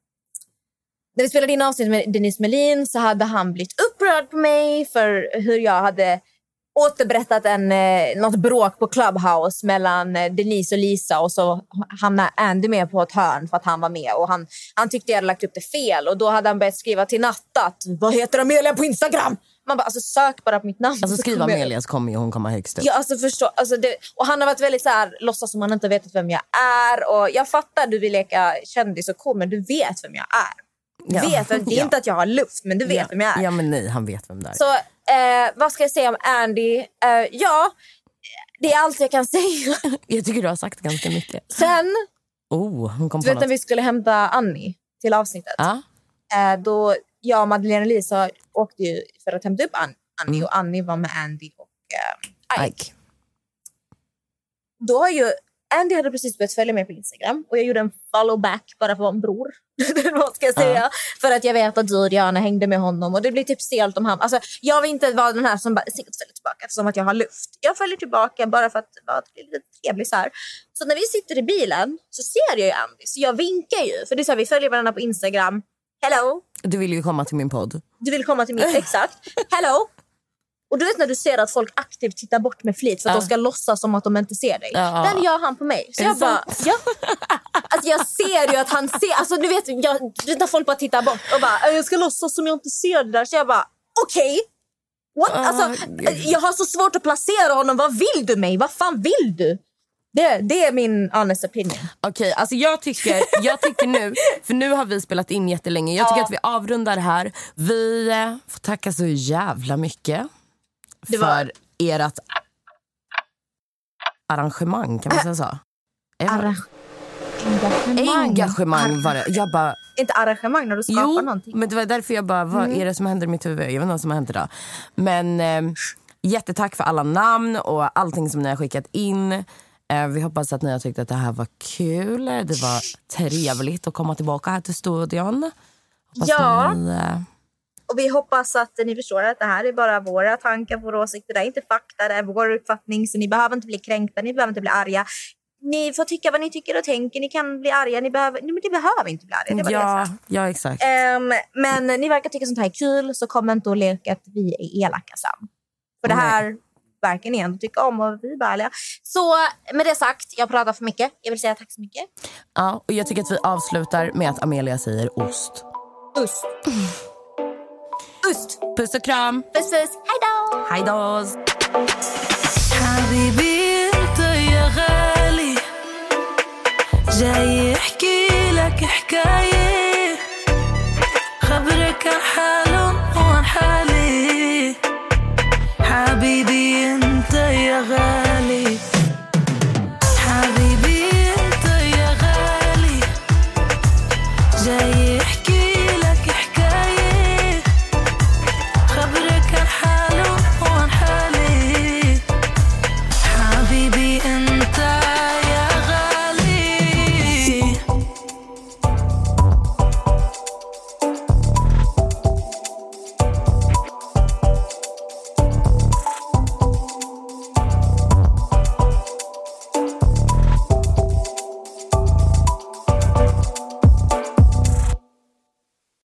När vi spelade in avsnittet med Denise Melin så hade han blivit upprörd på mig för hur jag hade återberättat en, eh, något bråk på Clubhouse mellan eh, Denise och Lisa, och så hamnade Andy med på ett hörn för att han var med och han, han tyckte jag hade lagt upp det fel, och då hade han börjat skriva till Natta att vad heter Amelia på Instagram? Man bara, alltså sök bara på mitt namn. Alltså skriva Amelia så kommer ju hon komma högst upp. Ja, alltså förstå, alltså det, och han har varit väldigt så här, låtsas som han inte vet vem jag är, och jag fattar du vill leka kändis och cool, men du vet vem jag är. ja. vet vem, det är ja. inte att jag har luft, men du vet ja. vem jag är. Ja, men nej, han vet vem det är. Så eh, vad ska jag säga om Andy? Eh, ja, det är allt jag kan säga. Jag tycker du har sagt ganska mycket. Sen, oh, hon kom du på vet något. när vi skulle hämta Annie till avsnittet. Ja. Eh, då jag och Madeleine och Lisa åkte ju för att hämta upp Annie. Annie och Annie var med Andy och eh, Ike. Ike. Då har ju Andy hade precis börjat följa mig på Instagram och jag gjorde en follow back bara för att vara en bror. Vad ska jag säga? Uh. För att jag vet att du och Diana hängde med honom och det blir typ stelt om han. Alltså, jag vill inte vara den här som bara sikkert följer tillbaka som att jag har luft. Jag följer tillbaka bara för att vara lite trevlig så här. Så när vi sitter i bilen så ser jag ju Andy. Så jag vinkar ju. För det är så här, vi följer varandra på Instagram. Hello. Du vill ju komma till min podd. Du vill komma till min, exakt. Hello. Och du vet när du ser att folk aktivt tittar bort med flit för att uh. de ska låtsas som att de inte ser dig. Uh. Den gör han på mig. Så jag bara, ja. Alltså jag ser ju att han ser, alltså du vet, jag, när folk bara tittar bort och bara, jag ska låtsas som jag inte ser det där. Så jag bara, okej. Okay. Uh, alltså, jag har så svårt att placera honom. Vad vill du mig? Vad fan vill du? Det, det är min honest opinion. Okej, okay, alltså jag tycker, jag tycker nu, för nu har vi spelat in jättelänge. Jag tycker ja. att vi avrundar här. Vi eh, får tacka så jävla mycket det för var... ert arrangemang, kan man säga så? Arra... Engagemang. Engagemang var det. Jag bara... Inte arrangemang när du skapar jo, någonting. Men det var därför jag bara, vad mm. är det som händer i mitt huvud? Jag vet inte vad som händer idag. Men eh, jättetack för alla namn och allting som ni har skickat in. Eh, vi hoppas att ni har tyckt att det här var kul. Det var trevligt att komma tillbaka här till studion. Hoppas ja. Ni, eh... Och vi hoppas att ni förstår att det här är bara våra tankar, våra åsikter. Det är inte fakta, det är vår uppfattning. Så ni behöver inte bli kränkta, ni behöver inte bli arga. Ni får tycka vad ni tycker och tänker. Ni kan bli arga, ni behöver, ni, ni behöver inte bli arga. Det var ja, det ja, exakt. Um, men ni verkar tycka sånt här är kul, så kom inte och leka att vi är elaka sen. För det här Nej. verkar ni ändå tycka om och vi är bara ärliga. Så med det sagt, jag pratar för mycket. Jag vill säga tack så mycket. Ja, och jag tycker att vi avslutar med att Amelia säger ost. Ost. Ost. Puss och kram. Puss, puss. Hej då. Hej då.